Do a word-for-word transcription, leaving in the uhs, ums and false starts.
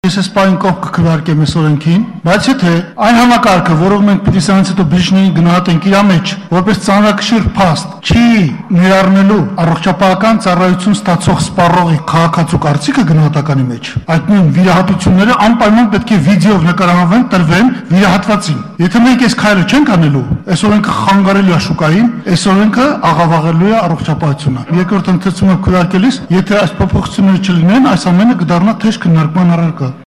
Ես այս պահին կողք կքվարկեմ այս օրենքին, բայց եթե այն համակարգը, որով մենք պիտի սրանից հետո բջիջներին գնահատենք իր մեջ, որպես ծանրակշիռ փաստ, չի ներառնելու առողջապահական ծառայություն ստացող սպառողի քաղաքացու կարծիքը գնահատականի մեջ, այդ նույն վիրահատությունները անպայման պետք է վիդեոյով նկարահանվեն, տրվեն վիրահատվածին։ Եթե մենք այս քայլը չենք անելու, այս օրենքը խանգարելու է շուկային, այս օրենքը աղավաղելու է առողջապահությունը։ Երկրորդ ընթացումը քվարկելիս, եթե այս փոփոխությունները չլինեն, այս ամենը կդառնա թեժ քննարկման առարկա։